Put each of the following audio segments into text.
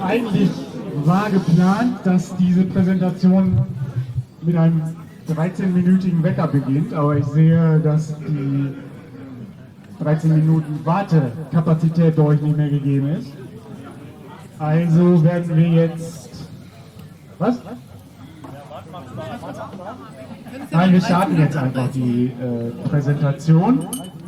Eigentlich war geplant, dass diese Präsentation mit einem 13-minütigen Wecker beginnt, aber ich sehe, dass die 13 Minuten Wartekapazität bei euch nicht mehr gegeben ist. Also werden wir jetzt... Was? Nein, wir starten jetzt einfach die Präsentation.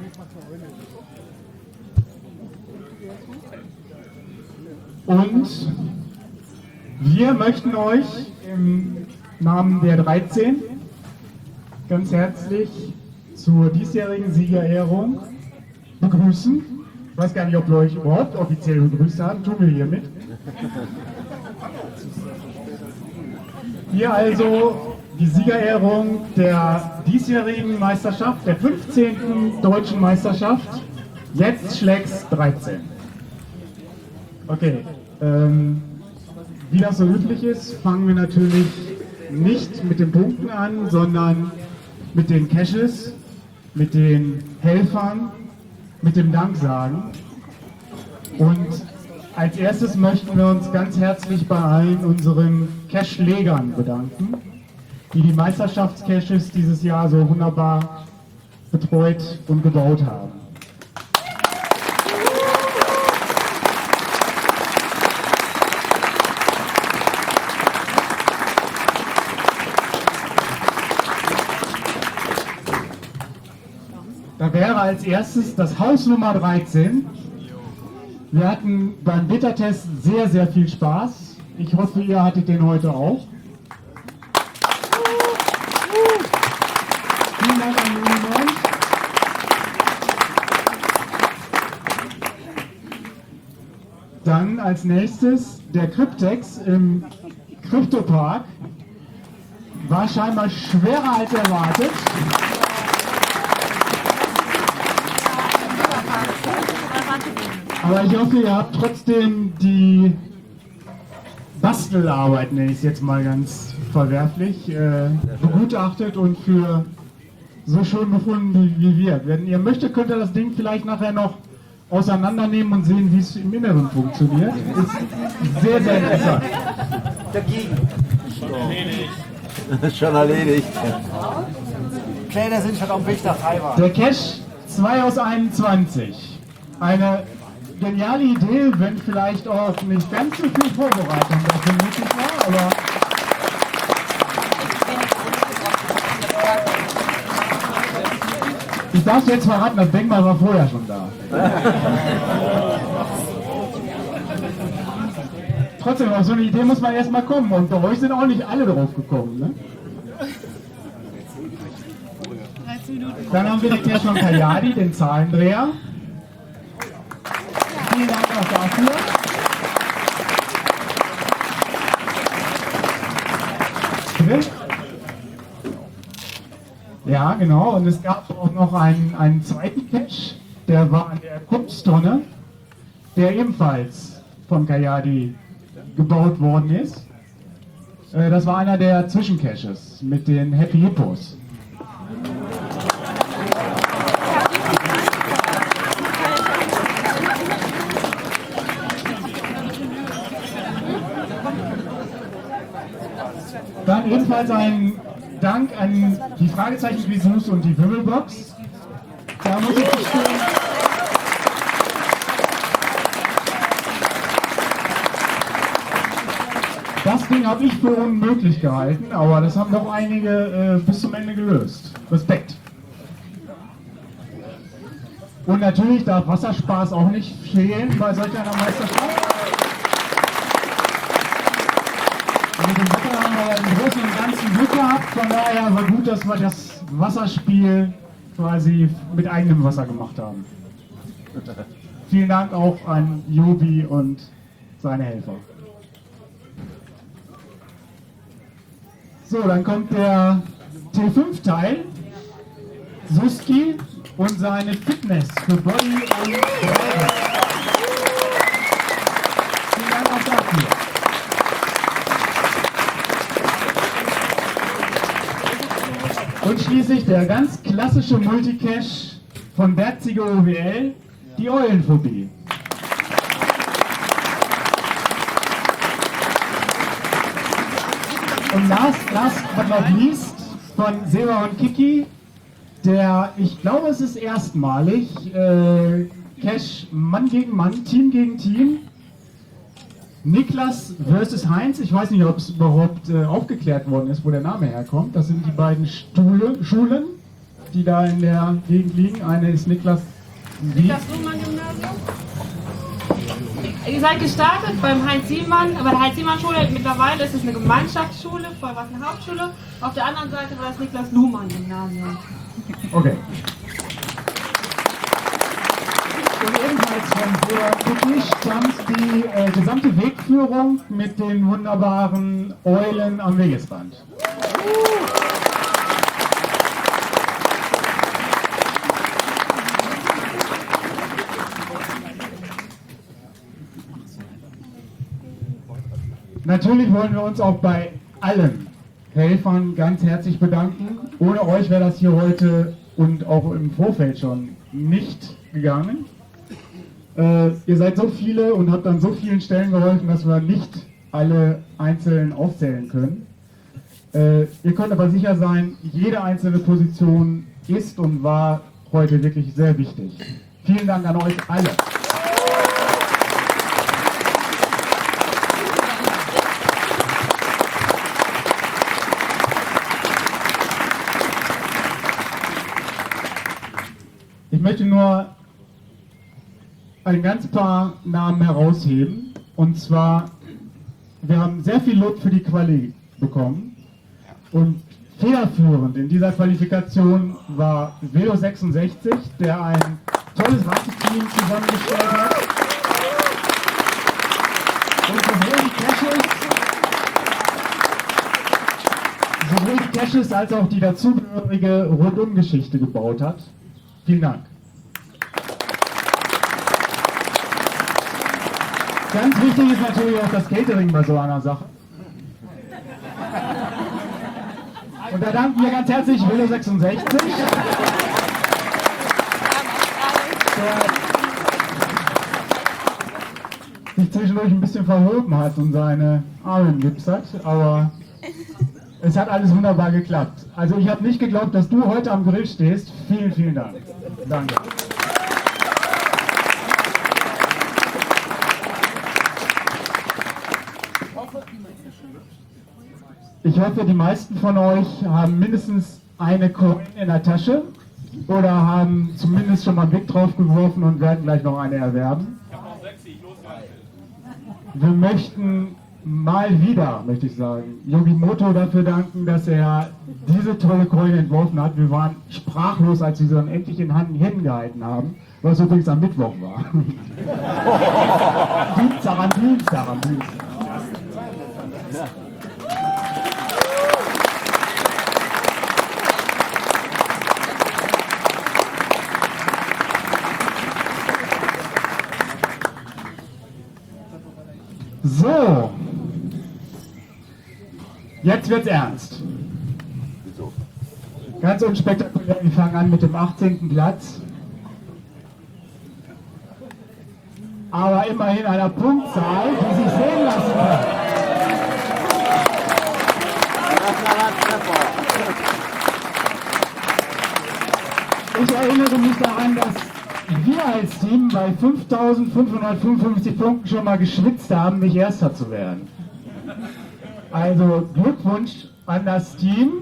Und wir möchten euch im Namen der 13 ganz herzlich zur diesjährigen Siegerehrung begrüßen. Ich weiß gar nicht, ob wir euch überhaupt offiziell begrüßt haben, tun wir hiermit. Hier also die Siegerehrung der diesjährigen Meisterschaft, der 15. deutschen Meisterschaft, jetzt schlägt's 13. Okay, wie das so üblich ist, fangen wir natürlich nicht mit den Punkten an, sondern mit den Caches, mit den Helfern, mit dem Danksagen. Und als erstes möchten wir uns ganz herzlich bei allen unseren Cache-Legern bedanken, die die Meisterschaftscaches dieses Jahr so wunderbar betreut und gebaut haben. Da wäre als erstes das Haus Nummer 13. Wir hatten beim Beta-Test sehr, sehr viel Spaß. Ich hoffe, ihr hattet den heute auch. Vielen Dank an Juni. Dann als nächstes der Cryptex im Kryptopark. War scheinbar schwerer als erwartet. Aber ich hoffe, ihr habt trotzdem die Bastelarbeit, nenne ich es jetzt mal ganz verwerflich, begutachtet und für so schön befunden wie wir. Wenn ihr möchtet, könnt ihr das Ding vielleicht nachher noch auseinandernehmen und sehen, wie es im Inneren funktioniert. Ist sehr, sehr interessant. Dagegen. Schon erledigt. Pläne sind schon am Weg nach Taiwan. Der Cache 2 aus 21. Eine geniale Idee, wenn vielleicht auch nicht ganz so viel Vorbereitung dafür nötig war, aber ich darf jetzt verraten, das Denkmal war vorher schon da. Trotzdem, auf so eine Idee muss man erstmal kommen und bei euch sind auch nicht alle drauf gekommen. Ne? Dann haben wir den Cache von Kayadi, den Zahlendreher. Vielen Dank auch dafür. Bitte? Ja, genau. Und es gab auch noch einen zweiten Cache, der war an der Kunsttonne, der ebenfalls von Kayadi gebaut worden ist. Das war einer der Zwischencaches mit den Happy Hippos. Dann ebenfalls ein Dank an die Fragezeichen-Quizus und die Wimmelbox. Da muss ich gestehen, das Ding habe ich für unmöglich gehalten, aber das haben doch einige bis zum Ende gelöst. Respekt. Und natürlich darf Wasserspaß auch nicht fehlen bei solch einer Meisterschaft. Mit dem Wetter haben wir im Großen und Ganzen Glück gehabt, von daher war gut, dass wir das Wasserspiel quasi mit eigenem Wasser gemacht haben. Vielen Dank auch an Jobi und seine Helfer. So, dann kommt der T5-Teil, Suski und seine Fitness für Body und Räder. Vielen Dank auch dafür. Und schließlich der ganz klassische Multicache von Berziger OWL, die Eulenphobie. Und last but not least von Seba und Kiki, der, ich glaube, es ist erstmalig, Cash Mann gegen Mann, Team gegen Team. Niklas versus Heinz, ich weiß nicht, ob es überhaupt aufgeklärt worden ist, wo der Name herkommt. Das sind die beiden Schulen, die da in der Gegend liegen. Eine ist Niklas Luhmann-Gymnasium. Ihr seid gestartet beim Heinz-Siemann, bei der Heinz-Siemann-Schule. Mittlerweile ist es eine Gemeinschaftsschule, vorher war es eine Hauptschule. Auf der anderen Seite war das Niklas-Luhmann-Gymnasium. Okay. Und ebenfalls von sehr Kiki stammt die gesamte Wegführung mit den wunderbaren Eulen am Wegesrand. Natürlich wollen wir uns auch bei allen Helfern ganz herzlich bedanken. Ohne euch wäre das hier heute und auch im Vorfeld schon nicht gegangen. Ihr seid so viele und habt an so vielen Stellen geholfen, dass wir nicht alle einzeln aufzählen können. Ihr könnt aber sicher sein, jede einzelne Position ist und war heute wirklich sehr wichtig. Vielen Dank an euch alle. Ich möchte nur ein ganz paar Namen herausheben. Und zwar, wir haben sehr viel Lob für die Quali bekommen. Und federführend in dieser Qualifikation war Velo 66, der ein tolles Reiteteam zusammengestellt hat. Und sowohl die Caches als auch die dazugehörige Rundumgeschichte gebaut hat. Vielen Dank. Ganz wichtig ist natürlich auch das Catering bei so einer Sache. Und da danken wir ganz herzlich Velo 66, der sich zwischendurch ein bisschen verhoben hat und seine Arme im Gips hat, aber es hat alles wunderbar geklappt. Also ich habe nicht geglaubt, dass du heute am Grill stehst. Vielen, vielen Dank. Danke. Ich hoffe, die meisten von euch haben mindestens eine Coin in der Tasche oder haben zumindest schon mal einen Blick drauf geworfen und werden gleich noch eine erwerben. Wir möchten mal wieder, möchte ich sagen, Yogimoto dafür danken, dass er diese tolle Coin entworfen hat. Wir waren sprachlos, als wir sie dann endlich in Händen gehalten haben, was übrigens am Mittwoch war. Dienstag am Dienstag. So, jetzt wird's ernst. Ganz unspektakulär, wir fangen an mit dem 18. Platz. Aber immerhin einer Punktzahl, die sich sehen lassen kann. Ich erinnere mich daran, dass wir als Team bei 5.555 Punkten schon mal geschwitzt haben, nicht Erster zu werden. Also Glückwunsch an das Team.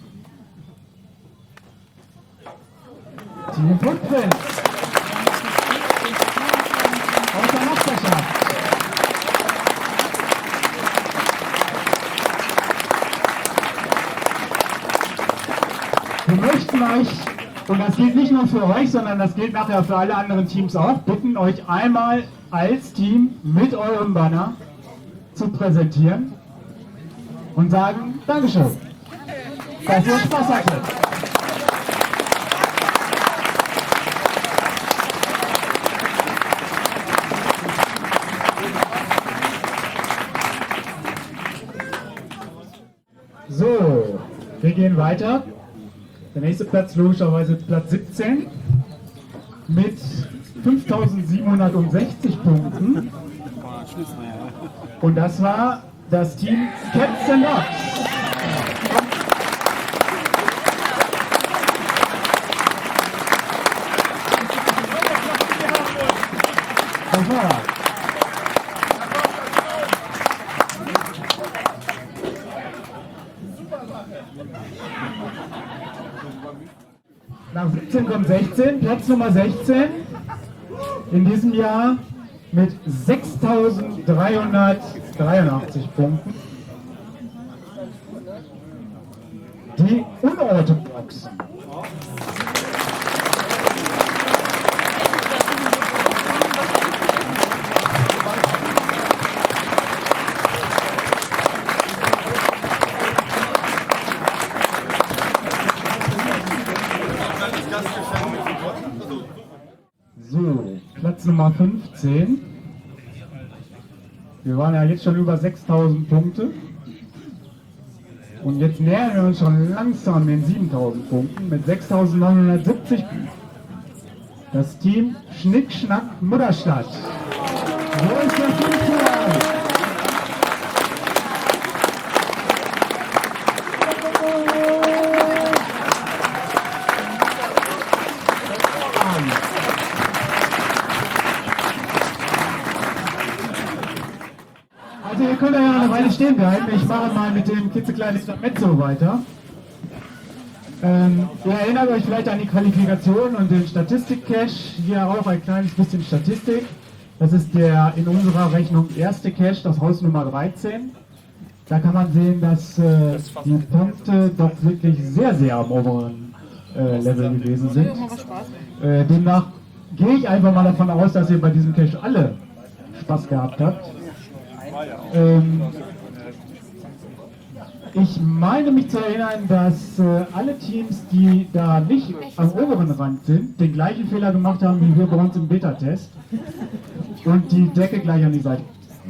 Team Footprint. Aus der Nachbarschaft. Wir möchten euch, und das gilt nicht nur für euch, sondern das gilt nachher für alle anderen Teams auch, bitten euch einmal als Team mit eurem Banner zu präsentieren und sagen Dankeschön, dass ihr Spaß hattet. So, wir gehen weiter. Der nächste Platz logischerweise Platz 17 mit 5.760 Punkten. Und das war das Team Cats and Dogs. Nach 17 kommt 16, Platz Nummer 16 in diesem Jahr mit 6.383 Punkten. Die Unorthodoxen. So, Platz Nummer 15. Wir waren ja jetzt schon über 6.000 Punkte. Und jetzt nähern wir uns schon langsam den 7.000 Punkten mit 6.970 Punkten. Das Team Schnick, Schnack, Mutterstadt. Wo ist der Fußball? Also ihr könnt ja eine Weile stehen bleiben. Ich mache mal mit dem klitzekleinen Intermezzo weiter. Ihr erinnert euch vielleicht an die Qualifikation und den Statistik-Cache. Hier auch ein kleines bisschen Statistik. Das ist der in unserer Rechnung erste Cache, das Haus Nummer 13. Da kann man sehen, dass die Punkte doch wirklich sehr, sehr am oberen Level gewesen sind. Demnach gehe ich einfach mal davon aus, dass ihr bei diesem Cache alle Spaß gehabt habt. Ich meine mich zu erinnern, dass alle Teams, die da nicht am oberen Rand sind, den gleichen Fehler gemacht haben wie wir bei uns im Beta-Test und die Decke gleich an die Seite.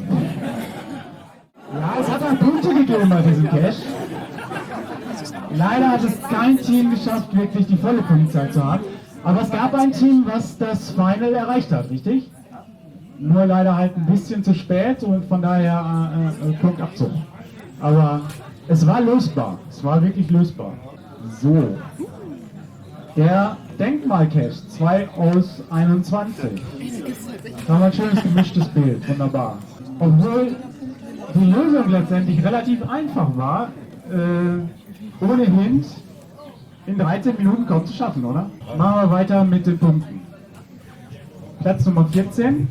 Ja, es hat auch Punkte gegeben bei diesem Cache. Leider hat es kein Team geschafft, wirklich die volle Punktzahl zu haben. Aber es gab ein Team, was das Final erreicht hat, richtig? Nur leider halt ein bisschen zu spät und von daher Punktabzug. Aber es war lösbar. Es war wirklich lösbar. So. Der Denkmal-Cache 2 aus 21. Da haben wir ein schönes gemischtes Bild. Wunderbar. Obwohl die Lösung letztendlich relativ einfach war, ohne Hint in 13 Minuten kaum zu schaffen, oder? Machen wir weiter mit den Punkten. Platz Nummer 14.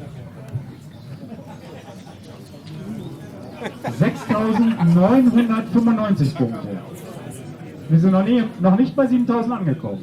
6.995 Punkte. Wir sind noch nicht bei 7.000 angekommen.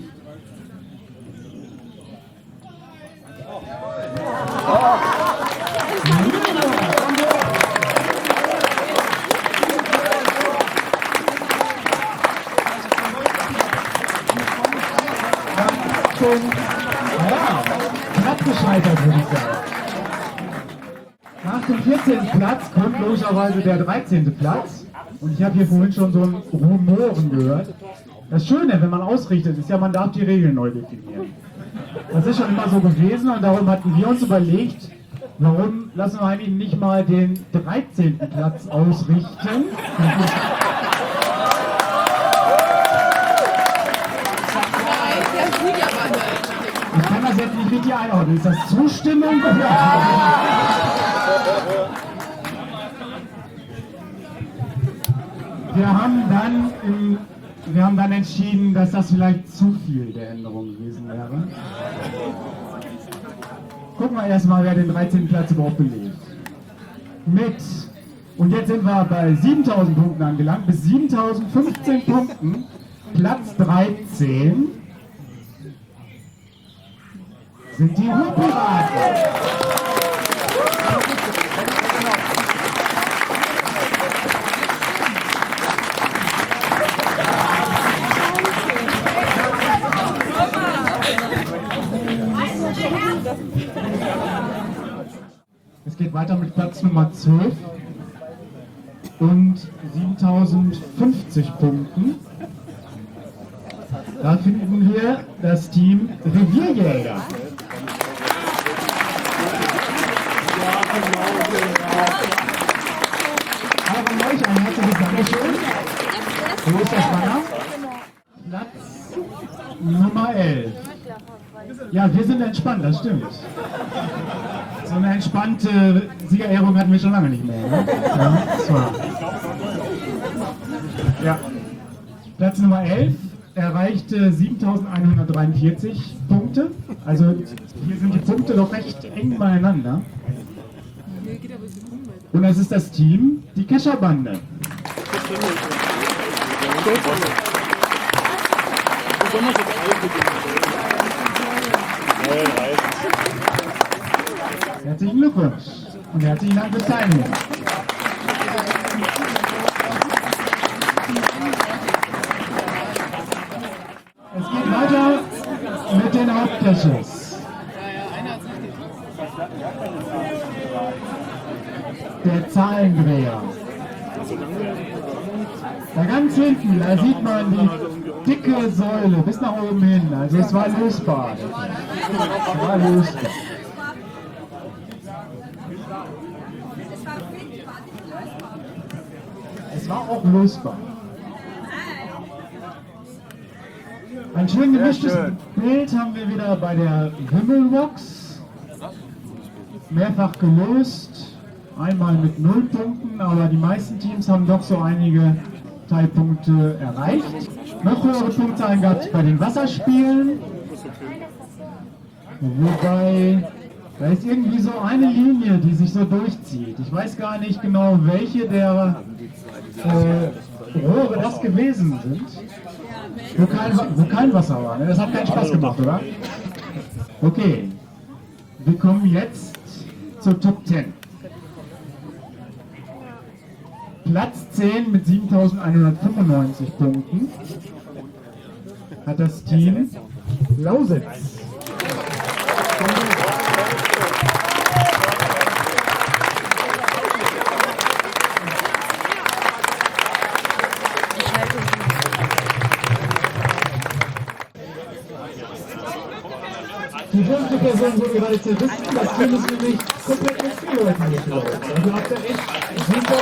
Knapp gescheitert, würde ich sagen. Nach dem 14. Platz kommt logischerweise der 13. Platz. Und ich habe hier vorhin schon so ein Rumoren gehört. Das Schöne, wenn man ausrichtet, ist ja, man darf die Regeln neu definieren. Das ist schon immer so gewesen und darum hatten wir uns überlegt, warum lassen wir eigentlich nicht mal den 13. Platz ausrichten. Ich kann das jetzt nicht richtig einordnen. Ist das Zustimmung? Wir haben dann entschieden, dass das vielleicht zu viel der Änderung gewesen wäre. Gucken wir erstmal, wer den 13. Platz überhaupt belegt. Und jetzt sind wir bei 7.000 Punkten angelangt, bis 7.015 Punkten, Platz 13 sind die Ruhrpiraten. Es geht weiter mit Platz Nummer 12 und 7.050 Punkten. Da finden wir das Team Revierjäger. Auch an euch ein herzliches Dankeschön. Wo ist das Banner? Platz Nummer 11. Ja, wir sind entspannt, das stimmt. So eine entspannte Siegerehrung hatten wir schon lange nicht mehr. Ne? Ja, das war. Ja. Platz Nummer 11 erreichte 7143 Punkte. Also hier sind die Punkte doch recht eng beieinander. Und das ist das Team, die Kescher-Bande. Herzlichen Glückwunsch und herzlichen Dank fürs Teilnehmen. Es geht weiter mit den Hauptcaches. Der Zahlendreher. Da ganz hinten, da sieht man die dicke Säule bis nach oben hin. Also es war lösbar. Es war lösbar. Es war auch lösbar. Ein schön gemischtes Bild haben wir wieder bei der Wimmelbox. Mehrfach gelöst. Einmal mit 0 Punkten, aber die meisten Teams haben doch so einige Teilpunkte erreicht. Noch höhere Punktzahlen gab es bei den Wasserspielen. Wobei, da ist irgendwie so eine Linie, die sich so durchzieht. Ich weiß gar nicht genau, welche der Rohre das gewesen sind. Wo kein Wasser war. Ne? Das hat keinen Spaß gemacht, oder? Okay, wir kommen jetzt zur Top 10. Platz 10 mit 7195 Punkten hat das Team Lausitz. Die 5. Person, wo wir gerade wissen, das Team ist nämlich komplett ins Spiel gelaufen. Also habt ihr echt super.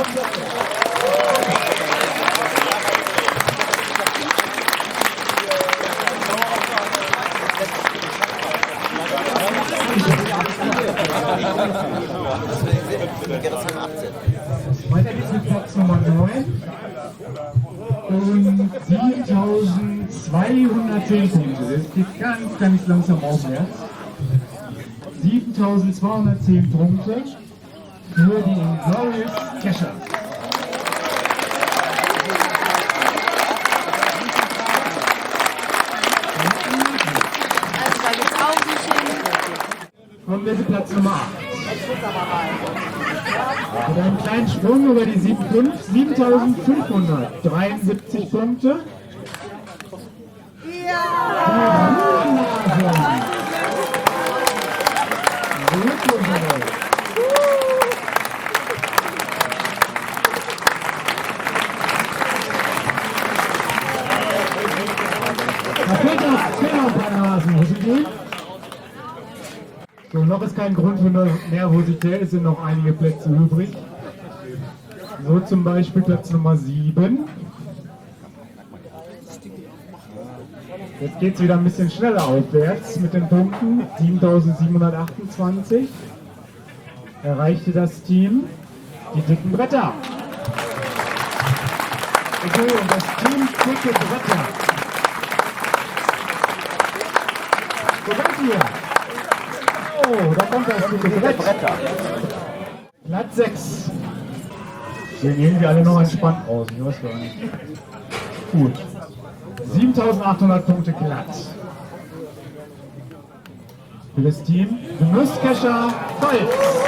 Weiter geht's mit Platz Nummer 9 und 7210 Punkte. Das geht ganz langsam aufwärts. 7210 Punkte für die Glorious Kescher. Kommen wir zu Platz Nummer 8. Mit einem kleinen Sprung über die 7573 Punkte. Ja! Da fehlt noch ein paar Nasen, wo sind die? So, noch ist kein Grund für Nervosität, es sind noch einige Plätze übrig. So zum Beispiel Platz Nummer 7. Jetzt geht es wieder ein bisschen schneller aufwärts mit den Punkten. 7728 erreichte das Team die dicken Bretter. Okay, und das Team dicke Bretter. Wo seid ihr? Oh, da kommt das dicke Brett. Platz 6. Sehen irgendwie alle noch entspannt aus, ich weiß gar nicht. Gut. 7800 Punkte glatt. Für das Team Genusskescher Holz.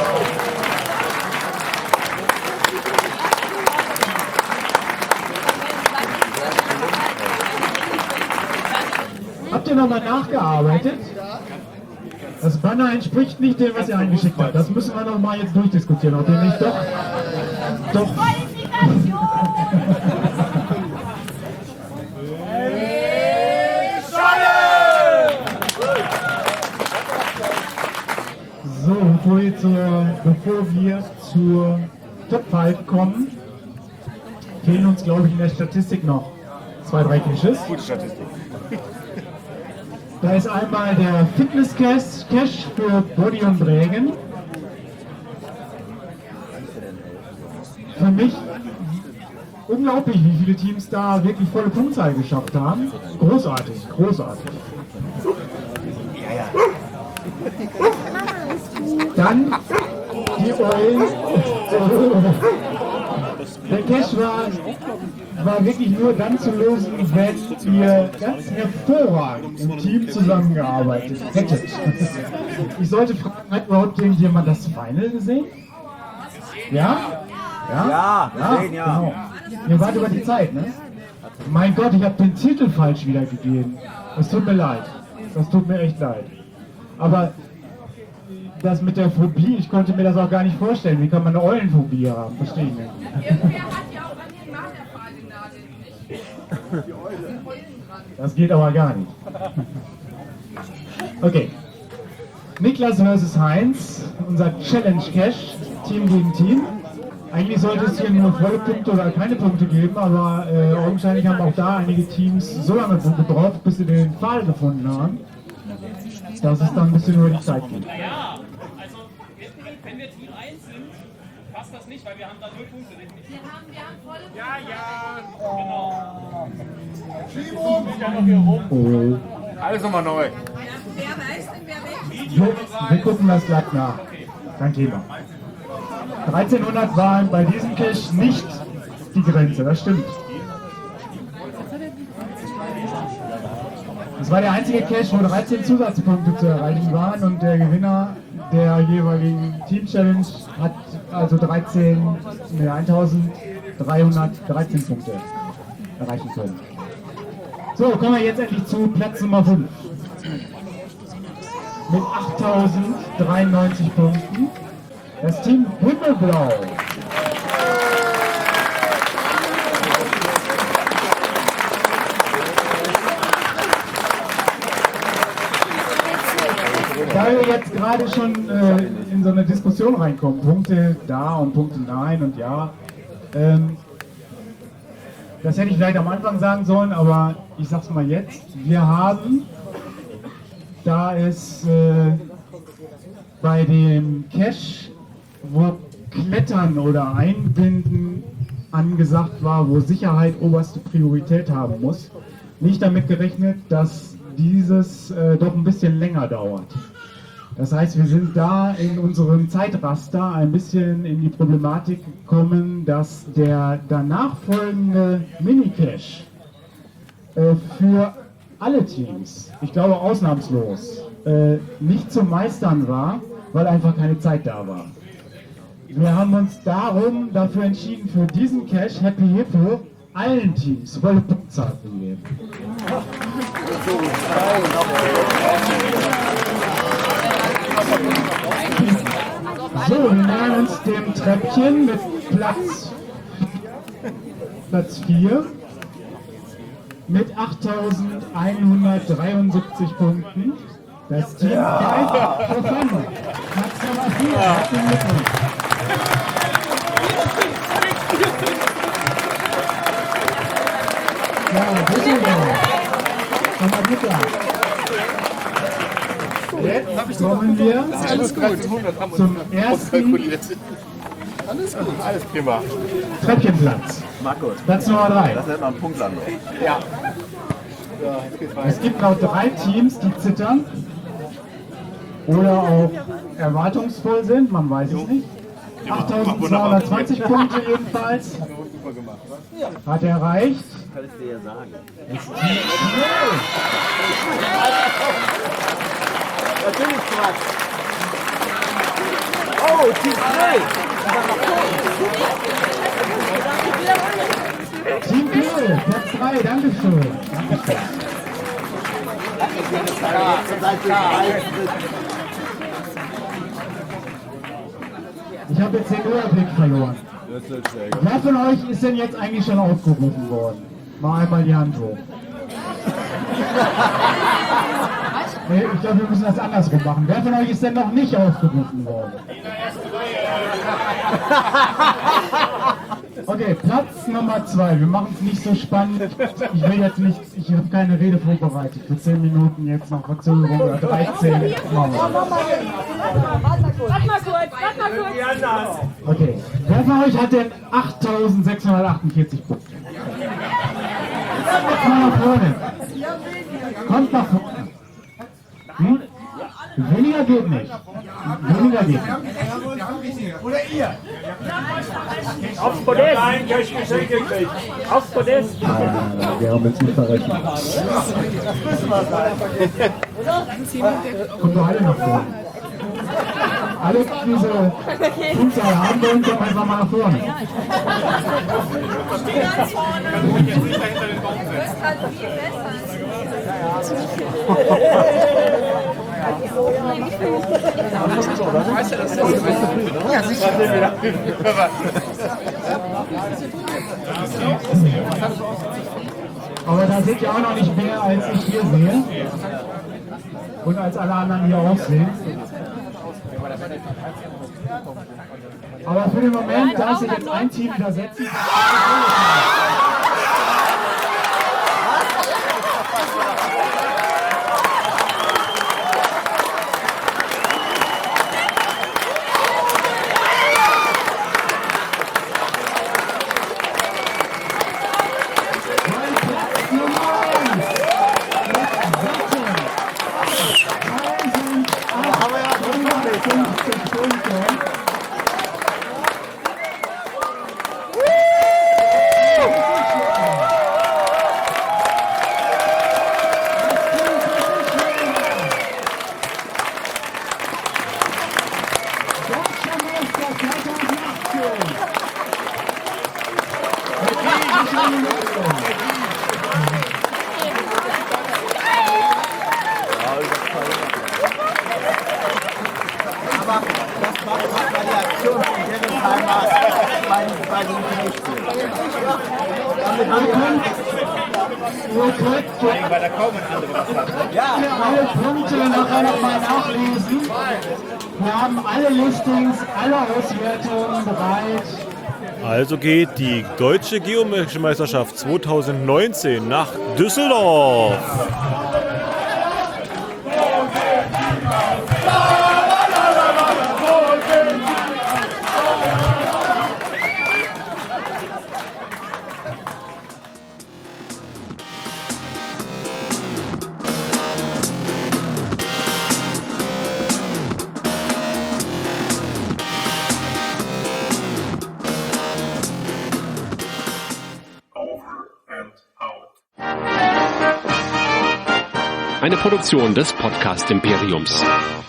Habt ihr nochmal nachgearbeitet? Das Banner entspricht nicht dem, was ihr eingeschickt habt. Das müssen wir nochmal jetzt durchdiskutieren. Ob ihr nicht doch. So, bevor wir zur Top 5 kommen, fehlen uns, glaube ich, in der Statistik noch 2, 3 Caches. Gute Statistik. Da ist einmal der Fitness-Cache für Body und Brägen. Für mich unglaublich, wie viele Teams da wirklich volle Punktzahl geschafft haben. Großartig, großartig. Dann die Eulen. Der Cache war wirklich nur dann zu lösen, wenn ihr ganz hervorragend im Team zusammengearbeitet hättet. Ich sollte fragen, hat überhaupt irgendjemand das Final gesehen? Ja? Ja, gesehen, ja. Genau. Ihr wart über die Zeit, ne? Mein Gott, ich habe den Titel falsch wiedergegeben. Es tut mir leid. Das tut mir echt leid. Aber das mit der Phobie, ich konnte mir das auch gar nicht vorstellen. Wie kann man eine Eulenphobie haben? Verstehe ich nicht. Irgendwer hat ja auch an den Malerfragen nicht. Das geht aber gar nicht. Okay. Niklas vs. Heinz, unser Challenge Cache, Team gegen Team. Eigentlich sollte es hier nur volle Punkte oder keine Punkte geben, aber augenscheinlich haben auch da einige Teams so lange gebraucht, bis sie den Pfahl gefunden haben, dass es dann ein bisschen über die Zeit geht. Naja, also wenn wir Team 1 sind, passt das nicht, weil wir haben da 0 Punkte. Wir haben volle Punkte. Ja, genau. Oh. Alles nochmal neu. Wer weiß denn, wer weg? Wir gucken das gleich nach. Kein Thema. 1300 waren bei diesem Cache nicht die Grenze, das stimmt. Das war der einzige Cache, wo 13 Zusatzpunkte zu erreichen waren und der Gewinner der jeweiligen Team Challenge hat also 1313 Punkte erreichen können. So, kommen wir jetzt endlich zu Platz Nummer 5. Mit 8093 Punkten. Das Team Himmelblau. Da wir jetzt gerade schon in so eine Diskussion reinkommen, Punkte da und Punkte nein und ja, das hätte ich vielleicht am Anfang sagen sollen, aber ich sag's mal jetzt. Wir haben, da es bei dem Cache, wo Klettern oder Einbinden angesagt war, wo Sicherheit oberste Priorität haben muss, nicht damit gerechnet, dass dieses doch ein bisschen länger dauert. Das heißt, wir sind da in unserem Zeitraster ein bisschen in die Problematik gekommen, dass der danach folgende Mini-Cache für alle Teams, ich glaube ausnahmslos, nicht zu meistern war, weil einfach keine Zeit da war. Wir haben uns darum dafür entschieden, für diesen Cache Happy Hippo allen Teams volle Punktzahl zu geben. So, wir nähern uns dem Treppchen mit Platz 4 mit 8173 Punkten. Das Team Fight for Fun. Platz Nummer 4. Herzlichen Glückwunsch. Ja, Düsseldorf. Komm mal bitte. Jetzt kommen wir zum ersten Alles gut, alles prima. Treppchenplatz. Markus, Platz Nummer 3. das nennt man Punktlandung. Ja. Es gibt noch 3 Teams, die zittern oder auch erwartungsvoll sind, man weiß es nicht. 8220 Punkte jedenfalls hat er erreicht. Kann ich dir ja sagen. Natürlich Quatsch. Oh, Team 3. Team Kühl, Platz 3, Dankeschön. Ich habe jetzt den Überblick verloren. Wer von euch ist denn jetzt eigentlich schon aufgerufen worden? Mal einmal die Hand hoch. Nee, ich glaube, wir müssen das andersrum machen. Wer von euch ist denn noch nicht aufgerufen worden? Okay, Platz Nummer 2. Wir machen es nicht so spannend. Ich will jetzt nicht, ich habe keine Rede vorbereitet. Für 10 Minuten jetzt noch Verzögerung oder 13. Machen wir. Warte mal kurz. Okay. Wer von euch hat denn 8.648 Punkte? Kommt mal nach vorne. Kommt nach vorne. Hm? Weniger geht nicht. Weniger geht nicht. Oder ihr? Aufs Podest! Nein, ich hab Geschenk gekriegt. Aufs Podest! Wir haben jetzt nicht verrechnet. Kommt doch alle nach vorne. Alle diese Punkte haben wollen, kommen einfach mal nach vorne. Ganz vorne. Das kann viel besser. Ja, sicher. Aber da seht ihr auch noch nicht mehr, als ich hier sehe. Und als alle anderen hier auch sehen. Aber für den Moment darf sich jetzt ein Team widersetzen. Aber das macht die Aktion von Dennis Heimer bei den Knechten. Weil da kaum ein anderes hat. Ja, alle Punkte nachher nochmal nachlesen. Wir haben alle Listings, alle Auswertungen bereit. Also geht die Deutsche Geometrische Meisterschaft 2019 nach Düsseldorf. Eine Produktion des Podcast Imperiums.